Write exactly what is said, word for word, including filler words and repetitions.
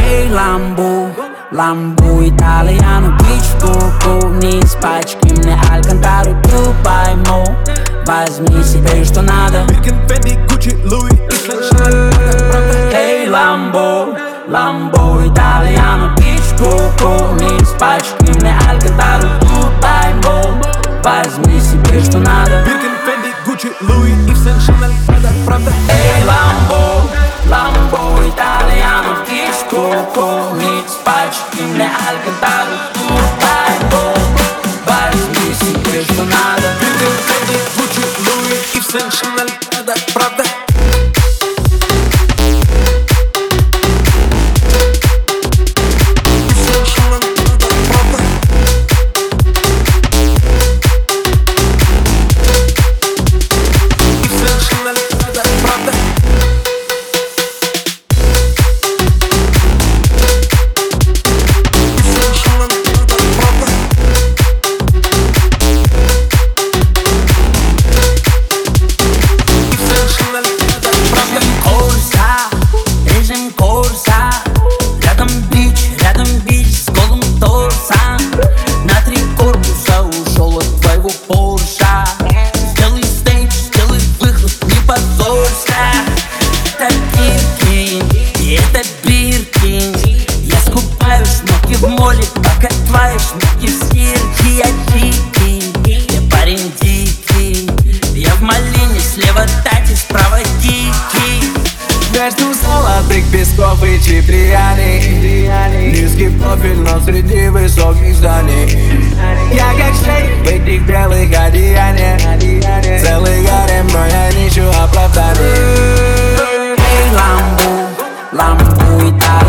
Эй, ламбу, ламбу, итальяно, бич в куку. Не испачкай мне алькантару, ты пойму. Возьми себе, что надо. Эй, ламбу, ламбу, итальяно, бич в куку. Не испачкай мне алькантару, ты пойму. Возьми себе, что надо. Эй, ламбу, ламбу, итальяно, бич в куку. Не испачкай мне алькантару, ты пойму. Возьми себе, что надо. Правда. В моле, пока твои шмотки в стирке. Я дикий, я парень дикий. Я в малине, слева тати, справа дикий. Между золотых песков и чиприяний. Низкий профиль, но среди высоких зданий. Я как шейх в этих белых одеяниях. Целый гарем, но я не ищу оправданий. Эй, ламбу, ламбу, итальяно.